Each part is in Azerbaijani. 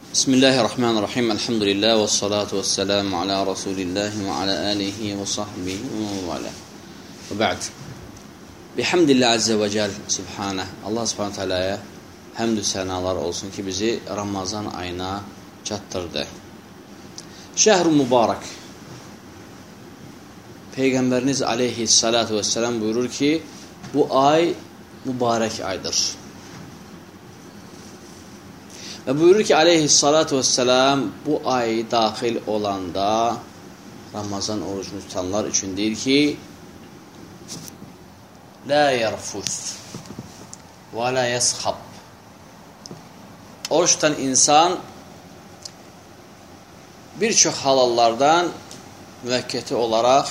Bismillahirrahmanirrahim. Elhamdülillah ve salatu ve selamu ala Resulillahi ve ala alihi ve sahbihi ve ala. Ve ba'd. Bihamdillah azze ve cel subhanə. Allah subhanə teala'ya həmdü sənalar olsun ki, bizi Ramazan ayına çatdırdı. Şəhr-ü mübarək. Peyğəmbəriniz aleyhissalatu vesselam buyurur ki, bu ay mübarək aydır. Və buyurur ki, aleyhissalatu vesselam, bu ay daxil olanda Ramazan orucunu tutanlar üçün deyir ki, la yerfuz və la yesxab. Oruç tutan insan bir çox halallardan müvəkkəti olaraq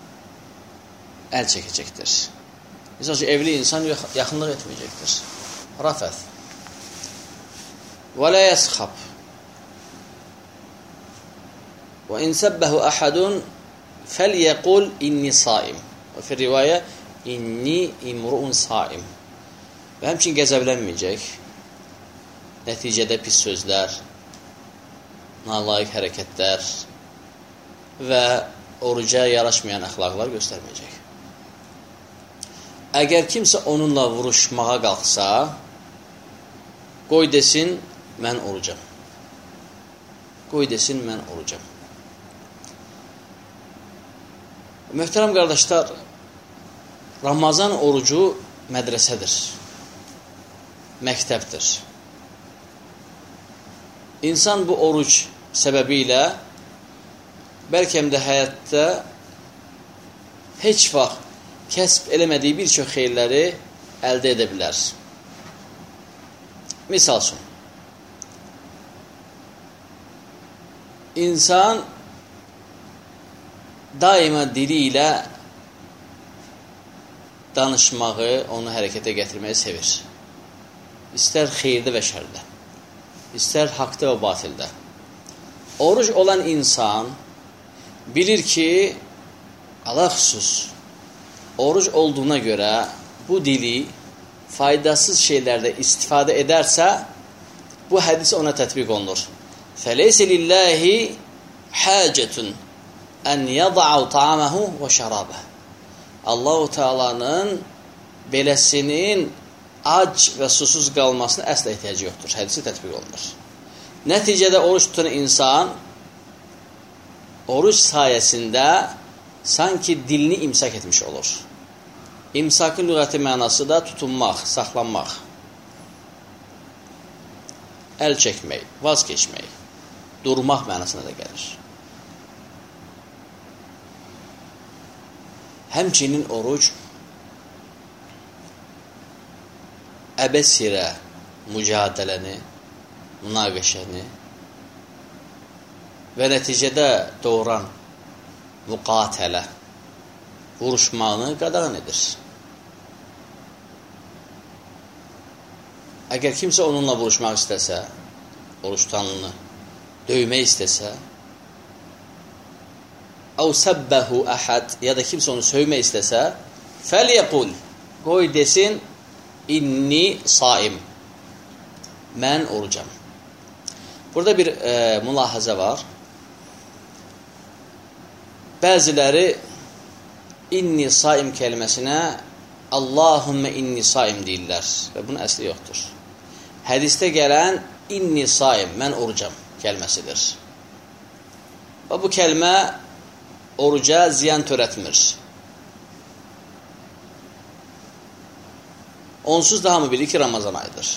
əl çəkəcəkdir. Misal ki, evli insan yaxınlıq etməyəcəkdir. Rafəth. Və la yesxab. Və in səbbəhu əhədun fəlyəqul inni saim. Və fi rivayə inni imruun saim. Və həmçin qəzəblənməyəcək. Nəticədə pis sözlər, nalayiq hərəkətlər və oruca yaraşmayan əxlaqlar göstərməyəcək. Əgər kimsə onunla vuruşmağa qalxsa, qoy desin, mən orucam. Qoy desin, mən orucam. Möhtərəm qardaşlar, Ramazan orucu mədrəsədir, məktəbdir. İnsan bu oruc səbəbi ilə bəlkə də həyatda heç vaxt kəsb eləmədiyi bir çox xeyirləri əldə edə bilər. Misal üçün, insan daima dili ilə danışmağı, onu hərəkətə gətirməyi sevir. İstər xeyirdə və şərdə, istər haqda və batildə. Oruc olan insan bilir ki, ələxüsus, oruc olduğuna görə bu dili faydasız şeylərdə istifadə edərsə, bu hədis ona tətbiq olunur. فَلَيْسَ لِلَّهِ حَاجَةٌ أَنْ يَضَعَوْ طَعَمَهُ وَشَرَابَهُ. Allah-u Teala'nın beləsinin ac və susuz qalmasına əslə ehtiyacı yoxdur. Hədisi tətbiq olunur. Nəticədə oruç tutan insan oruç sayəsində sanki dilini imsak etmiş olur. İmsakın lüğəti mənası da tutunmaq, saxlanmaq, əl çəkmək, vaz keçmək, durmaq mənasına da gəlir. Həmçinin oruc əbəs-yerə mücadiləni, münaqəşəni və nəticədə doğuran müqatilə, vuruşmağını qadağan edir. Əgər kimsə onunla vuruşmaq istəsə, oruç tutanını döymək istəsə, əv səbbəhu əhəd, ya da kimsə onu sövmək istəsə, fəlyəqul, qoy desin, inni saim, mən orucam. Burada bir mülahazə var. Bəziləri inni saim kəlməsinə Allahümmə inni saim deyirlər və bunun əsli yoxdur. Hədisdə gələn inni saim, mən orucam kəlməsidir. Və bu kəlmə oruca ziyan törətmir. Onsuz da hamı bilir ki, Ramazan ayıdır.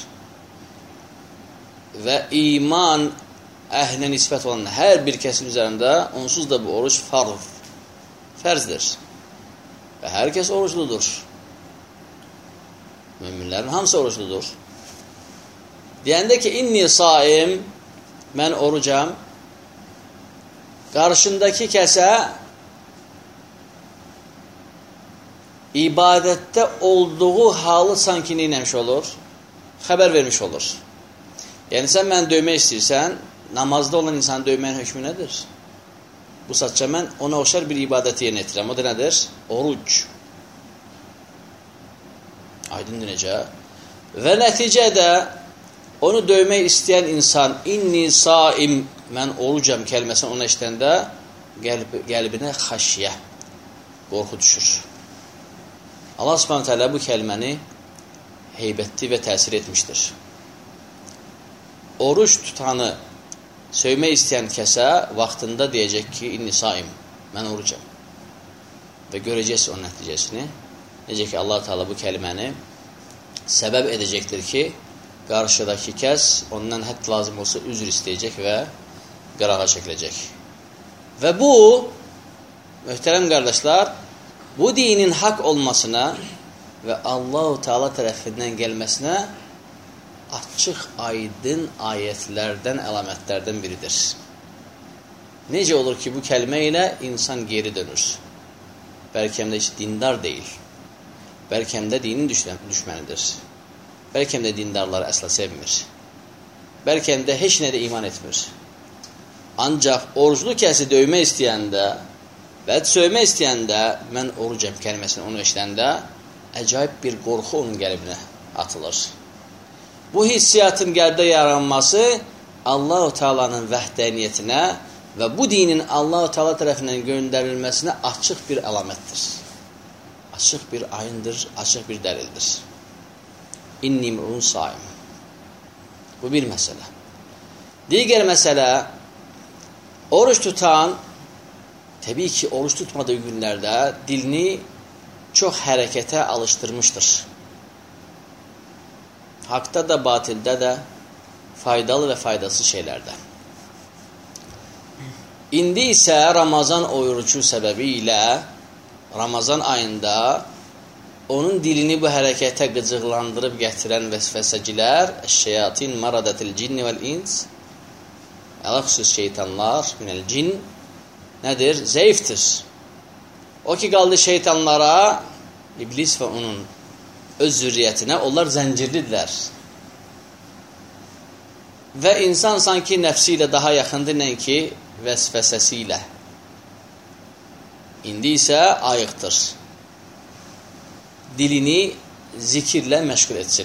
Və iman əhlinə nisbət olan hər bir kəsin üzərində onsuz da bu oruc fərzdir. Və hər kəs orucludur. Müminlərin hamısı orucludur. Deyəndə ki, inni saim, mən orucam, qarşındakı kəsə ibadətdə olduğu halı sanki neyləmiş olur? Xəbər vermiş olur. Yəni, sən mən döymək istəyirsən, namazda olan insanı döyməyin hökmü nədir? Bu saatca mən ona oxşar bir ibadəti yerinə etirəm. O da nədir? Oruc. Aydındır necə? Və nəticədə onu döymək istəyən insan inni saim, mən orucam kəlməsini ona işləndə qəlbinə xəşyə, qorxu düşür. Allah Subhanahu taala bu kəlməni heybətli və təsir etmişdir. Oruç tutanı söymək istəyən kəsə vaxtında deyəcək ki, inni saim, mən orucam. Və görəcəksiniz onun nəticəsini. Necə ki, Allah Teala bu kəlməni səbəb edəcəkdir ki, qarşıdakı kəs ondan hətta lazım olsa üzr istəyəcək və qırağa çəkiləcək. Və bu, möhtərəm qardaşlar, bu dinin haqq olmasına və Allah-u Teala tərəfindən gəlməsinə açıq, aydın ayətlərdən, əlamətlərdən biridir. Necə olur ki, bu kəlmə ilə insan geri dönür. Bəlkə də heç dindar deyil. Bəlkə də dinin düşmənidir. Bəlkə də dindarları əsla sevmir. Bəlkə də heç nədə iman etmir. Ancaq oruclu kəsi döymək istəyəndə və söymək istəyəndə mən orucam kəlməsini onu eşidəndə əcayib bir qorxu onun qəlbinə atılır. Bu hissiyatın qəlbdə yaranması Allah-u Teala'nın vəhdəniyyətinə və bu dinin Allah-u Teala tərəfindən göndərilməsinə açıq bir əlamətdir. Açıq bir ayındır, açıq bir dəlildir. İnni imrun saim. Bu bir məsələ. Digər məsələ, oruç tutan, təbii ki, oruç tutmadığı günlərdə dilini çox hərəkətə alışdırmışdır. Haqda da, batildə də, faydalı və faydasız şeylərdə. İndi isə Ramazan orucu səbəbi ilə Ramazan ayında onun dilini bu hərəkətə qıcıqlandırıb gətirən vəsvəsəcilər əş-şeyatin maradatil cinni vəl-ins, ələxüsus şeytanlar minəl cin nədir? Zəifdir. O ki qaldı şeytanlara, iblis və onun öz zürriyyətinə, onlar zəncirlidirlər. Və insan sanki nəfsi ilə daha yaxındır, nəinki vəsvəsəsi ilə. İndi isə ayıqdır. Dilini zikirlə məşğul etsin.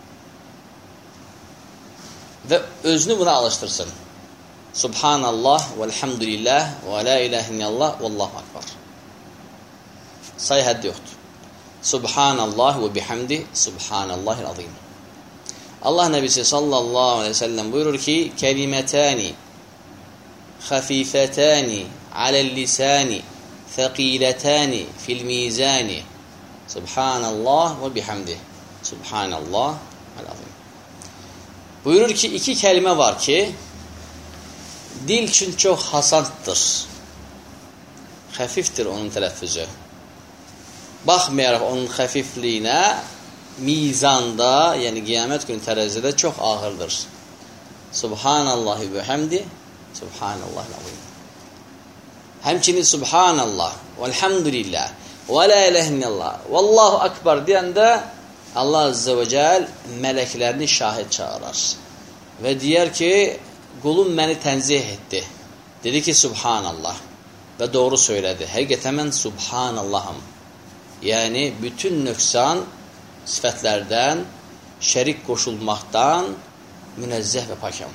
Və özünü buna alışdırsın. Subhanallah, velhamdülillah, və la ilahe illallah, vallahu akbar. Say həddi yoxdur. Subhanallah və bihamdi, subhanallahil azim. Allah Nəbisi sallallahu aleyhi ve sellem buyurur ki, kəlimetani, xafifətani, aləl lisani, thəqilətani, fil mizani, subhanallah və bihamdi, subhanallah el-azim. Buyurur ki, iki kəlmə var ki, dil üçün çox hasaddır. Xəfifdir onun tələffüzü. Baxmayaraq onun xəfifliyinə, mizanda, yəni qiyamət günü tərəzidə çox ağırdır. Subhanallahi və həmdi, subhanallahi l-azim. Həmçinin subhanallah, velhamdülillah, və la ilahe illallah, vallahu akbar deyəndə Allah azze və cəl mələklərini şahid çağırar. Və deyər ki, qulum məni tənzih etdi. Dedi ki, subhanallah. Və doğru söylədi. Həqiqətən mən subhanallahım. Yəni, bütün nöqsan sifətlərdən, şərik qoşulmaqdan münəzzəh və pakam.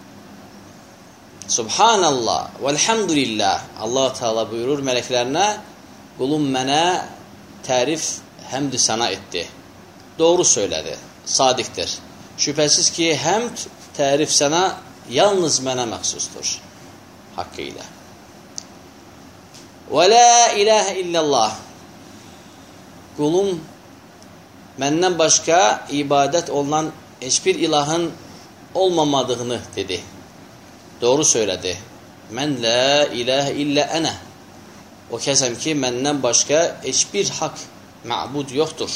Subhanallah, velhamdülillah. Allah Teala buyurur mələklərinə, qulum mənə tərif həmd-i sana etdi. Doğru söylədi, sadiqdir. Şübhəsiz ki, həmd, tərif sana yalnız mənə məxsusdur. Haqqı ilə. Və la ilahə illallah. Qulum, məndən başqa ibadət olunan heç bir ilahın olmamadığını dedi. Doğru söylədi. Mən la ilahə illə ənə. O kəsəm ki, məndən başqa heç bir haqq, məbud yoxdur.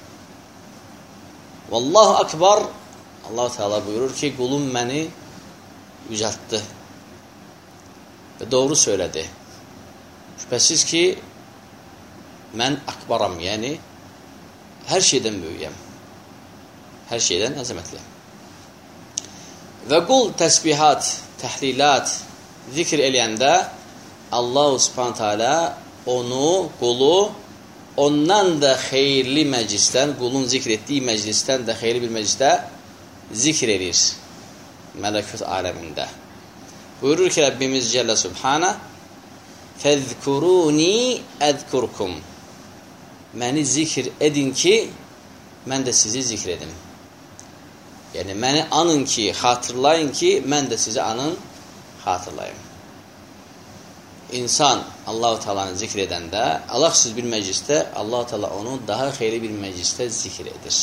Vallahu akbar. Allah Teala buyurur ki, qulum məni yücəltdi. Və doğru söylədi. Şübhəsiz ki, mən akbaram, yəni hər şeydən böyüyəm. Hər şeydən əzəmətliyəm. Və qul təsbihat, təhlilat, zikr eləyəndə Allah-u Subhanahu Teala onu, qulu ondan da xeyirli məclisdən, qulun zikr etdiyi məclisdən də xeyirli bir məclisdə zikr edir mələkut aləmində. Buyurur ki, Rəbbimiz Cəllə Subhanə fəzkuruni əzkurkum. Məni zikr edin ki, mən də sizi zikr edim. Yəni, məni anın ki, xatırlayın ki, mən də sizi anın, xatırlayın. İnsan Allah-u Teala'nı zikr edəndə, alaqsız bir məclisdə, Allah-u Teala onu daha xeyli bir məclisdə zikr edir.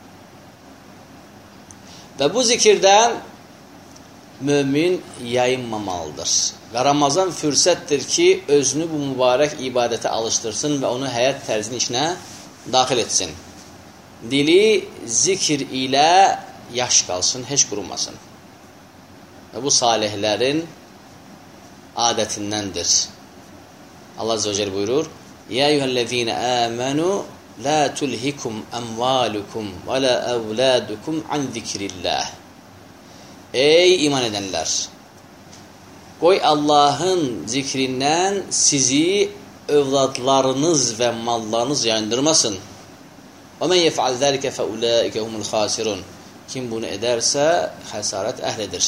Və bu zikirdən mömin yayınmamalıdır. Ramazan fürsətdir ki, özünü bu mübarək ibadətə alışdırsın və onu həyat tərzinin içinə daxil etsin. Dili zikr ilə yaş qalsın, heç qurumasın. Və bu salihlərin adətindəndir. Allah Azze ve Celle buyurur: "Ya eyyuhellezine amenu la tulhikum amwalukum ve la evladukum an zikrillah." Ey iman edenler! Qoy Allahın zikrindən sizi övladlarınız və mallarınız yayındırmasın. وَمَنْ يَفْعَلْ ذَلِكَ فَأُولَٰئِكَ هُمُ الْخَاسِرُونَ. Kim bunu edərsə, xəsarət əhlidir.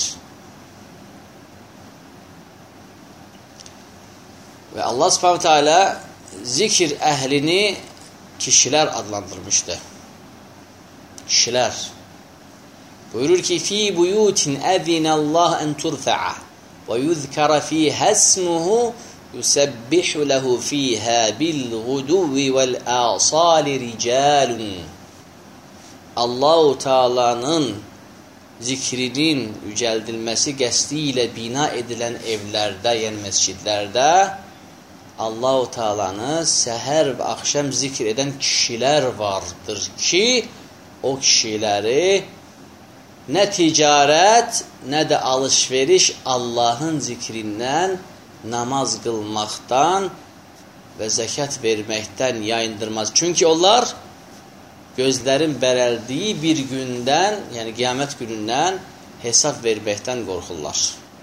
Və Allah Subhanahu Teala zikir əhlini kişilər adlandırmışdı. Kişilər. Buyurur ki, fi buyutin əzinəllah ən turfə'a və yuzkara fiyhə ismuhu yusəbbihu lehu fiyhə bil-guduvi vəl-əsali ricalun. Allah-u Teala'nın zikrinin yücəldilməsi qəsdi ilə bina edilən evlərdə, yəni məscidlərdə Allah-u Teala'nı səhər və axşam zikr edən kişilər vardır ki, o kişiləri nə ticarət, nə də alış-veriş Allahın zikrindən, namaz qılmaqdan və zəkat verməkdən yayındırmaz. Çünki onlar gözlərin bərəldiyi bir gündən, yəni qiyamət günündən hesab verməkdən qorxurlar.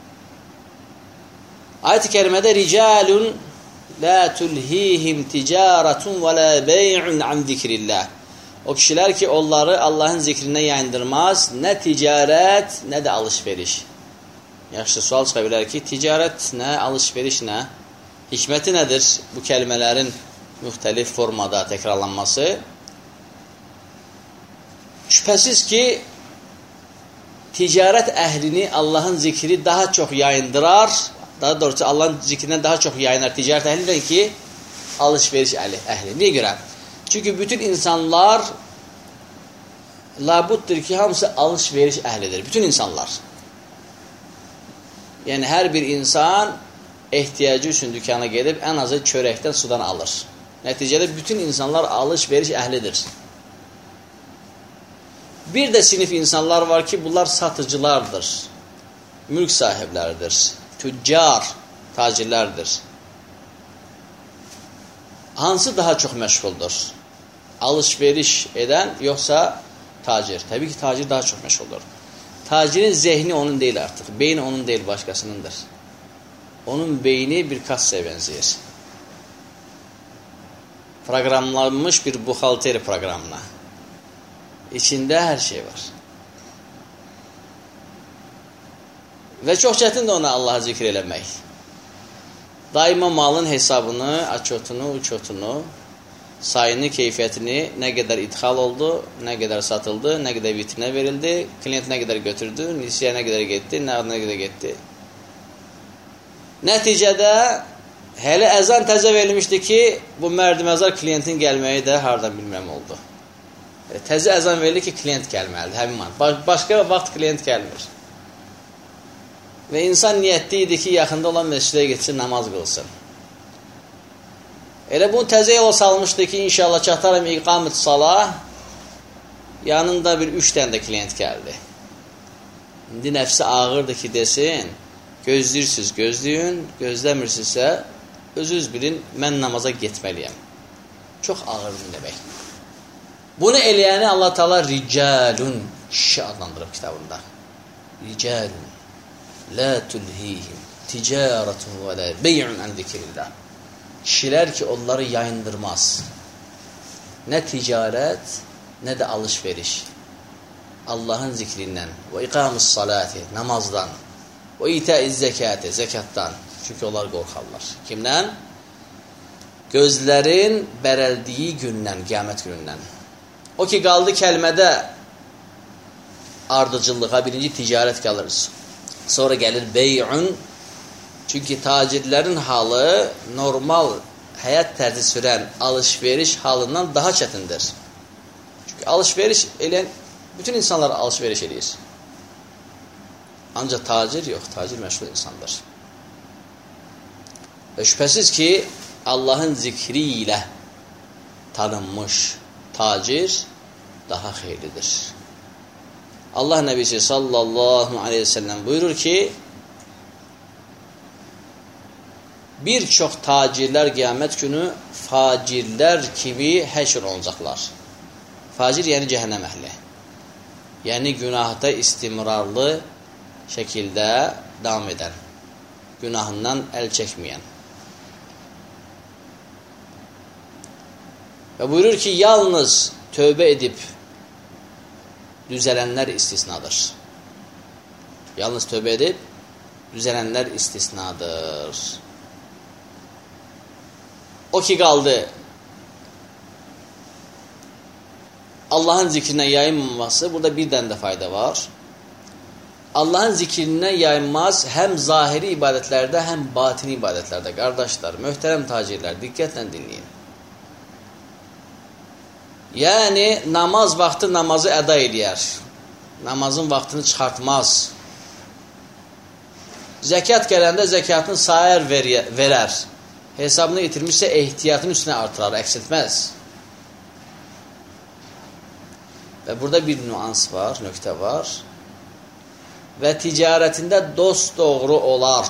Ayət-i kərimədə ricalun la tulhihim ticaretun və la bey'un an zikrillah. O kişilər ki, onları Allahın zikrindən yayındırmaz, nə ticarət, nə də alış-veriş. Yaxşı, sual çıxa bilər ki, ticarət nə, alış-veriş nə? Hikməti nədir bu kəlimələrin müxtəlif formada təkrarlanması? Şübhəsiz ki, ticarət əhlini Allahın zikri daha çox yayındırar, daha doğrusu Allahın zikrindən daha çox yayınar ticarət əhlidən ki, alış-veriş əhli. Niyə görə? Çünki bütün insanlar labuddur ki, hamısı alış-veriş əhlidir. Bütün insanlar. Yəni, hər bir insan ehtiyacı üçün dükana gedib, ən azı çörəkdən, sudan alır. Nəticədə bütün insanlar alış-veriş əhlidir. Bir də sinif insanlar var ki, bunlar satıcılardır, mülk sahibləridir, tüccar, tacirlərdir. Hansı daha çox məşğuldur? Alış-veriş edən, yoxsa tacir? Təbii ki, tacir daha çox məşğuldur. Tacirin zehni onun deyil artıq, beyni onun deyil, başqasınındır. Onun beyni bir kassaya benzəyir. Proqramlanmış bir buxalteri proqramına. İçində hər şey var. Və çox çətindir ona Allah'a zikr eləmək. Daima malın hesabını, açotunu, uçotunu, sayını, keyfiyyətini, nə qədər idxal oldu, nə qədər satıldı, nə qədər vitrinə verildi, klient nə qədər götürdü, nisiyə nə qədər getdi, nə qədər getdi. Nəticədə hələ əzan təzə verilmişdi ki, bu mərdiməzar klientin gəlməyi də hardan bilməm oldu. Təzə əzan verilir ki, klient gəlməlidir, həmin an. Başqa vaxt klient gəlmir. Və insan niyyətli idi ki, yaxında olan məscidə getsin, namaz qılsın. Elə bunu təzə yola salmışdı ki, inşallah çataram iqamət salah, yanında bir 3 dənə də klient gəldi. İndi nəfsi ağırdır ki, desin, gözləyirsiniz, gözləyin, gözləmirsinizsə, özünüz bilin, mən namaza getməliyəm. Çox ağırdır demək. Bunu eləyəni Allah Teala ricalun kişi adlandırıb kitabında. Ricalun la tulhihim ticaretun və la bey'un an zikrillah. Kişilər ki, onları yayındırmaz. Nə ticarət, nə də alış-veriş. Allahın zikrindən, və iqamus salati, namazdan, və itaiz zəkati, zəkatdan. Çünki onlar qorxarlar. Kimdən? Gözlərin bərəldiyi gündən, qiyamət günündən. O ki, qaldı kəlmədə ardıcıllığa, birinci ticarət qalır. Sonra gəlir bey'un. Çünki tacirlərin halı normal həyat tərzi sürən alış-veriş halından daha çətindir. Çünki alış-veriş eləyən, bütün insanlar alış-veriş eləyir. Ancaq tacir yox, tacir məşğul insandır. Və şübhəsiz ki, Allahın zikri ilə tanınmış tacir daha xeyirlidir. Allah Nəbisi sallallahu aleyhi ve sellem buyurur ki, bir çox tacirlər qiyamət günü facirlər kimi həşr olacaqlar. Facir yəni cəhənnəm əhli. Yəni günahda istimrarlı şəkildə davam edən, günahından əl çəkməyən. Və buyurur ki, yalnız tövbə edib düzələnlər istisnadır. Yalnız tövbə edib düzələnlər istisnadır. O ki qaldı Allahın zikrindən yayınmaması, burada bir dənə də fayda var. Allahın zikrindən yayınmaz həm zahiri ibadətlərdə, həm batini ibadətlərdə. Qardaşlar, möhtərəm tacirlər, diqqətlə dinləyin. Yəni, namaz vaxtı namazı əda eləyər. Namazın vaxtını çıxartmaz. Zəkat gələndə zəkatını sayər verər. Hesabını itirmişsə ehtiyatın üstünə artırar, əks etməz. Və burada bir nüans var, nöqtə var. Və ticarətində dost doğru olar.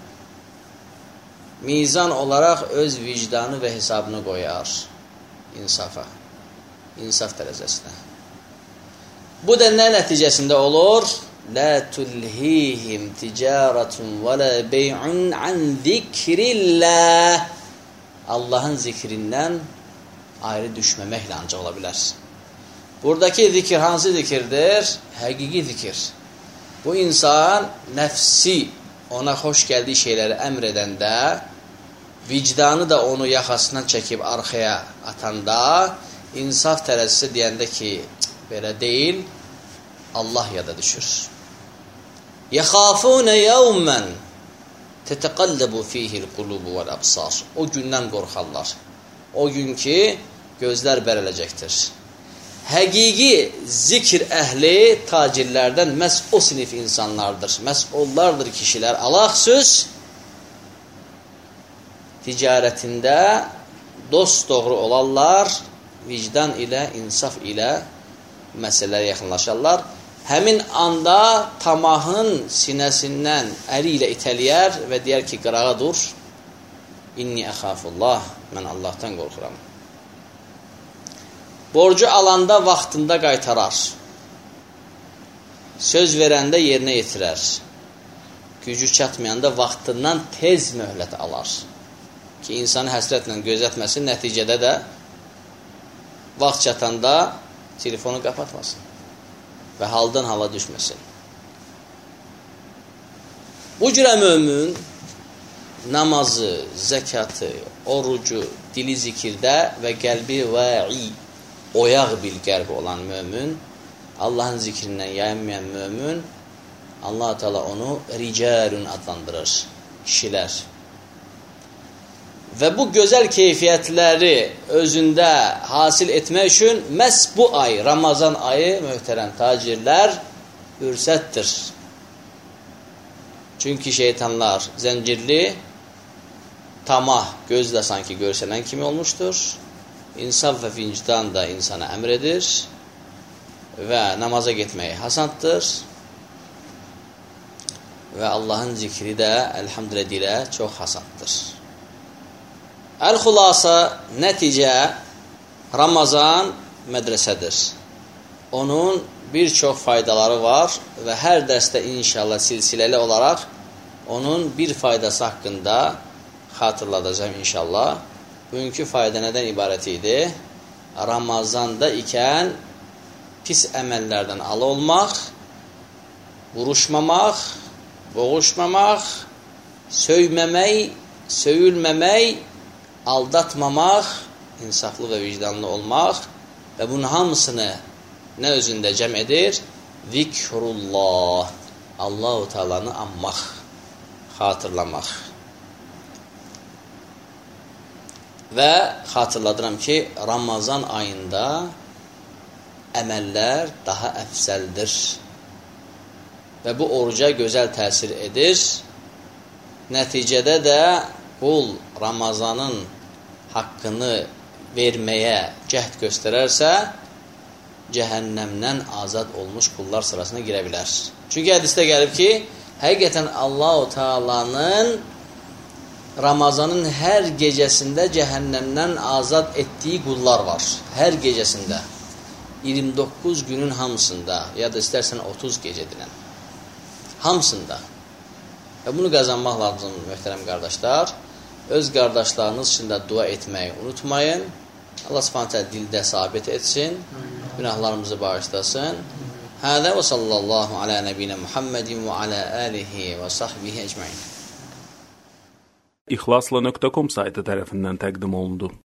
Mizan olaraq öz vicdanı və hesabını qoyar. İnsafa. İnsaf dərəcəsinə. Bu da nə nəticəsində olur? La tulhihim ticaretun və la bey'un an zikrillah. Allahın zikrindən ayrı düşməməklə ancaq ola bilər. Buradakı zikir hansı zikirdir? Həqiqi zikir. Bu insan nəfsi ona xoş gəldiyi şeyləri əmr edəndə, vicdanı da onu yaxasından çəkib arxaya atanda, insaf tərəzisi deyəndə ki, belə deyil, Allah yada düşür. يَخَافُونَ يَوْمًا تَتَقَلَّبُ فِيهِ الْقُلُوبُ وَالْأَبْصَارِ. O gündən qorxarlar. O gün ki, gözlər bərələcəkdir. Həqiqi zikr əhli tacirlərdən məhz o sinif insanlardır. Məhz onlardır kişilər. Alaxsüz ticarətində dost doğru olarlar, vicdan ilə, insaf ilə məsələlərə yaxınlaşarlar. Həmin anda tamahın sinəsindən əli ilə itəliyər və deyər ki, qırağa dur. İnni əxafullah, mən Allahdan qorxuram. Borcu alanda vaxtında qaytarar. Söz verəndə yerinə yetirər. Gücü çatmayanda vaxtından tez möhlət alar. Ki, insanı həsrətlə gözətməsin, nəticədə də vaxt çatanda telefonu qapatmasın və haldan hala düşməsin. Bu cürə mömin namazı, zəkatı, orucu, dili zikirdə və qəlbi və'i, oyaq bil qəlbi olan mömin, Allahın zikrindən yayınmayan mömin, Allah-u Teala onu ricalun adlandırır, kişilər. Və bu gözəl keyfiyyətləri özündə hasil etmək üçün məhz bu ay, Ramazan ayı, möhtərəm tacirlər, fürsətdir. Çünki şeytanlar zəncirli, tamah gözlə sanki görsənən kimi olmuşdur. İnsaf və vicdan da insana əmr edir və namaza getməyi hasandır. Və Allahın zikri də, əlhamdülə dilə, çox hasandır. Əl-xulasa, nəticə, Ramazan mədrəsədir. Onun bir çox faydaları var və hər dərsdə inşallah silsiləli olaraq onun bir faydası haqqında xatırladacağım inşallah. Bugünkü fayda nədən ibarət idi? Ramazanda ikən pis əməllərdən alı olmaq, vuruşmamaq, boğuşmamaq, söyməmək, söyülməmək, aldatmamaq, insaflı və vicdanlı olmaq və bunun hamısını nə özündə cəm edir? Zikrullah, Allah-u Teala'nı anmaq, xatırlamaq. Və xatırladıram ki, Ramazan ayında əməllər daha əfsəldir və bu oruca gözəl təsir edir. Nəticədə də qul Ramazanın haqqını verməyə cəhd göstərərsə, cəhənnəmdən azad olmuş qullar sırasına girə bilər. Çünki hədisdə gəlib ki, həqiqətən Allah-u Teala'nın Ramazanın hər gecəsində cəhənnəmdən azad etdiyi qullar var. Hər gecəsində. 29 günün hamısında, ya da istərsən 30 gecə dinən. Hamısında. Və bunu qazanmaq lazım, möhtərəm qardaşlar. Öz qardaşlarınız üçün də dua etməyi unutmayın. Allah Subhanahu dildə sabit etsin. Günahlarımızı bağışlasın. Hədə və sallallahu alə nəbiyyə Muhammedin və alə alihi və sahbihi ecmaîn. İxlasla.com saytı tərəfindən təqdim olundu.